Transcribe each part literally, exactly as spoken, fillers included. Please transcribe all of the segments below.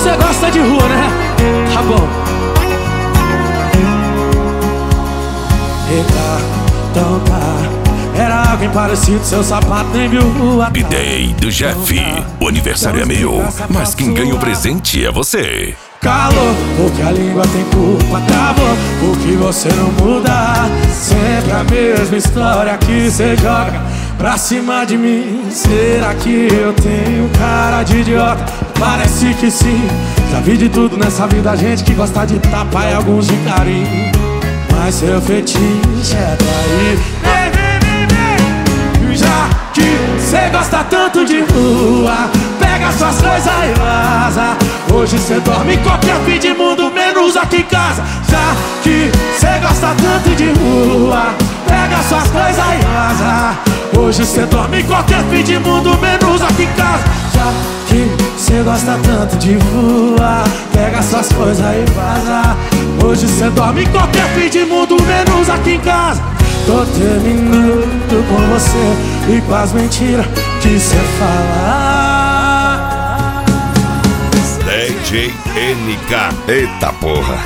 Você gosta de rua, né? Tá bom. Eita, então tá. Era alguém parecido, seu sapato nem viu rua. B-Day do Jeff. O aniversário é meu, mas quem ganha o presente é você. Calor, porque a língua tem culpa, travou, porque você não muda. Sempre a mesma história que você joga pra cima de mim. Será que eu tenho cara de idiota? Parece que sim. Já vi de tudo nessa vida, gente que gosta de tapa e alguns de carinho. Mas seu fetiche é trair. Vem, vem, vem, vem. Já que cê gosta tanto de rua, pega suas coisas e vaza. Hoje cê dorme em qualquer fim de mundo, menos aqui em casa. Já que cê gosta tanto de rua, pega suas coisas e vaza. Hoje cê dorme em qualquer fim de mundo, menos aqui em casa. Já que cê gosta tanto de rua, pega suas coisas e vaza. Hoje cê dorme em qualquer fim de mundo, menos aqui em casa. Tô terminando com você e com as mentiras que cê fala. D J N K. Eita porra.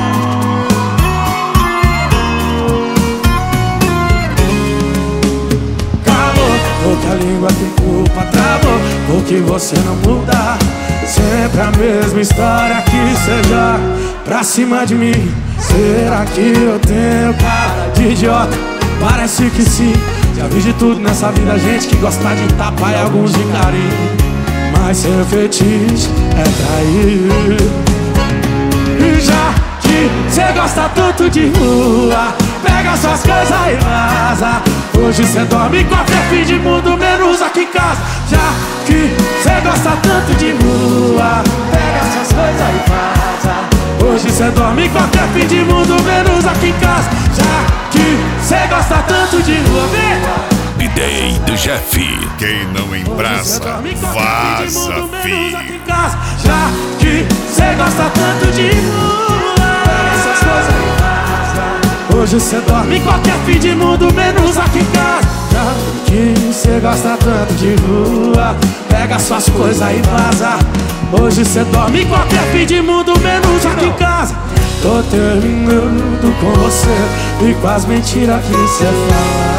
Calor, porque a língua tem culpa, travou, porque você não muda. Sempre a mesma história que cê joga pra cima de mim. Será que eu tenho cara de idiota? Parece que sim. Já vi de tudo nessa vida, gente que gosta de tapa e alguns de carinho. Mas seu fetiche é trair. E já que cê gosta tanto de rua, pega suas coisas e vaza. Hoje cê dorme em qualquer fim de mundo, menos aqui em casa. Já que cê gosta tanto de rua, pega suas coisas e vaza. Hoje cê dorme em qualquer fim de mundo, menos aqui em casa. Já que cê gosta tanto de rua, vem! B-Day do Jeff. Quem não embraça, vaza, filho. Já que cê gosta tanto de rua, essas coisas aí vaza. Hoje cê dorme em qualquer fim de mundo, menos aqui em casa. Já que cê gosta tanto de rua, pega suas coisas e vaza. Hoje cê dorme em qualquer fim de mundo, menos aqui em casa. Tô terminando com você e com as mentiras que cê fala.